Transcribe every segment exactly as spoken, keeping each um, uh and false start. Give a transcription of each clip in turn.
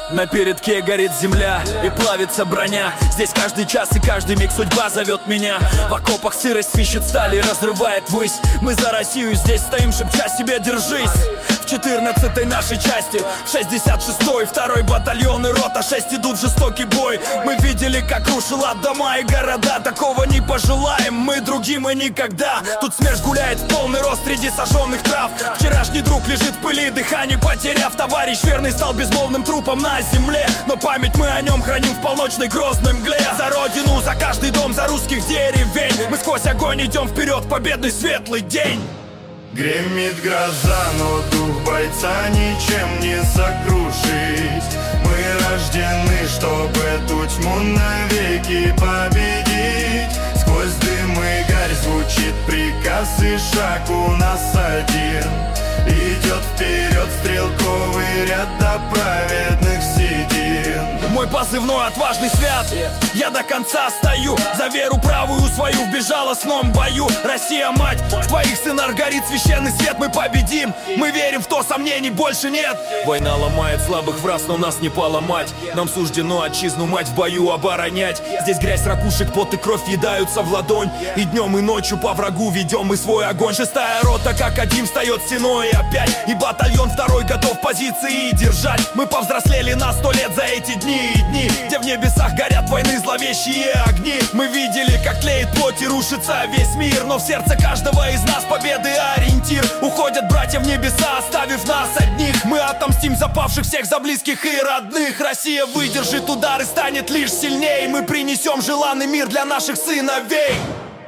На передке горит земля и плавится броня. Здесь каждый час и каждый миг судьба зовет меня. В окопах сырость свищет сталь и разрывает ввысь. Мы за Россию здесь стоим, шепча себе держись. В четырнадцатой нашей части, в шестьдесят шестой второй батальон и рота шесть идут в жестокий бой. Мы видели, как рушила дома и города. Такого не пожелаем мы другим и никогда. Тут смерть гуляет в полный рост среди сожженных трав. Вчерашний друг лежит в пыли, дыхание потеряв. Товарищ верный стал безмолвным трупом на земле. Но память мы о нем храним в полночной грозной мгле. За родину, за каждый дом, за русских деревень. Мы сквозь огонь идем вперед в победный светлый день. Гремит гроза, но дух бойца ничем не сокрушить. Мы рождены, чтобы эту тьму навеки победить. Сквозь дым и гарь звучит приказ, и шаг у нас один. Идет вперед стрелковый ряд до праведных седин. Мой позывной отважный свят, я до конца стою. За веру правую свою в безжалостном бою. Россия, мать, в твоих сынах горит священный свет. Мы победим, мы верим в то, сомнений больше нет. Война ломает слабых враз, но нас не поломать. Нам суждено отчизну мать в бою оборонять. Здесь грязь, ракушек, пот и кровь едаются в ладонь. И днем, и ночью по врагу ведем мы свой огонь. Шестая рота как один встает стеной опять. И батальон второй готов позиции держать. Мы повзрослели на сто лет за эти дни и дни, где в небесах горят войны зловещие огни. Мы видели, как тлеет плоть и рушится весь мир. Но в сердце каждого из нас победы ориентир. Уходят братья в небеса, оставив нас одних. Мы отомстим за павших всех, за близких и родных. Россия выдержит удар и станет лишь сильнее. Мы принесем желанный мир для наших сыновей.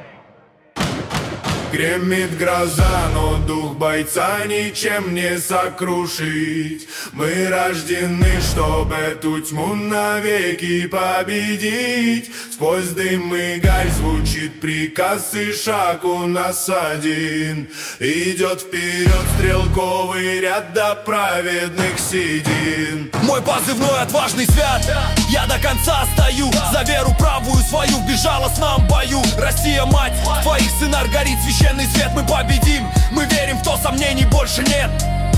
Гремит гроза, но дух бойца ничем не сокрушить. Мы рождены, чтобы эту тьму навеки победить. Сквозь дым и гарь звучит приказ, и шаг у нас один. Идет вперед стрелковый ряд до праведных седин. Мой позывной отважный свят, я до конца стою. За веру правую свою в безжалостном бою. Россия, мать, в твоих сынах горит священный свет. Мы победим, мы верим в то, сомнений больше нет.